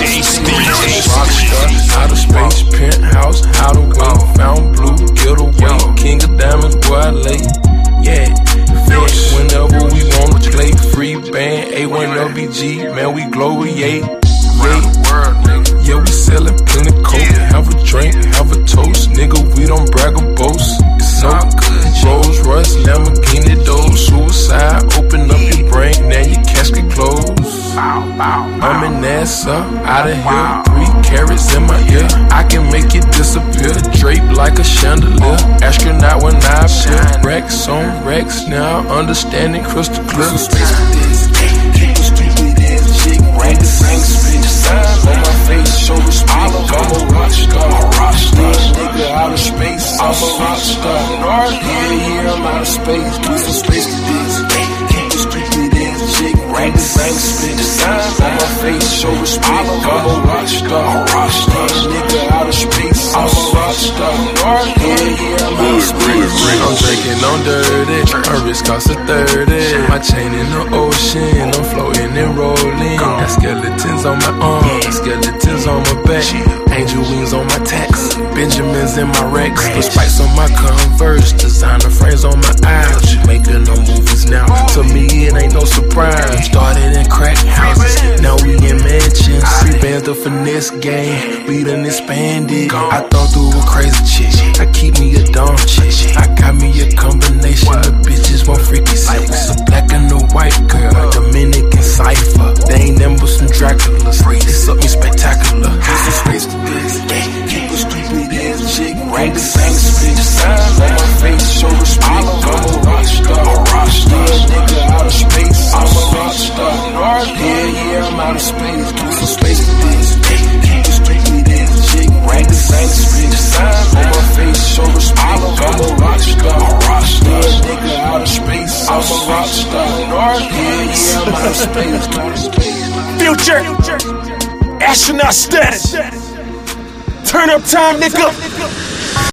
Outer space, penthouse, hideaway, found blue, getaway, king of diamonds, where I lay. Yeah, fish whenever we wanna play. Free band, A1LBG, man, we glow, yeah. Yeah, we sellin' plenty coke. Have a drink, have a toast, nigga, we don't brag or boast. No Rolls Royce, Lamborghini, those suicide. Open up your brain, now your casket closed. I'm in NASA, out of here, 3 carats in my ear. I can make it disappear, draped like a chandelier. Astronaut when I appear, Rex on Rex, now understanding crystal clear. People stupid ass chick, rank the same spit, signs on my face, show respect. I'm a rock star, nigga out of space. I'm a rock star, yeah, I'm out of space. Do some space to this. People stupid ass chick, rank the same spit, signs on my face, show respect. I'm a rock star, nigga out of space. I'm a rock star, yeah, I'm out of space. I'm drinking on dirty, my wrist costs a 30. My chain in the ocean, I'm floating and rolling. Got skeletons on my arms, skeletons on my back. Angel wings on my tacks, Benjamins in my Rex. The spikes on my Converse, designer frames on my eyes. Making no movies now, to me it ain't no surprise. Started in crack houses, now we in mansions. 3 bands the finesse game, we done expanded. I thought through a crazy chick, I keep me a dumb chick. I got me a combination of bitches want freaky sex. A black and a white girl, Dominican cipher. They ain't them but some Draculas. This up me spectacular. Some space to this. Keep a stupid ass chick. Rank the same spit. Signs on my face, show respect. I'm a rock star, nigga out of space. I'm a rock star, yeah, I'm out of space. Do some space to this. Keep a stupid ass chick. Rank the same spit. Signs on my face, show respect. I'm a rock star, nigga out of space. I'm a rock star, yeah, I'm out of space. Future, astronaut status. Turn up time, nigga.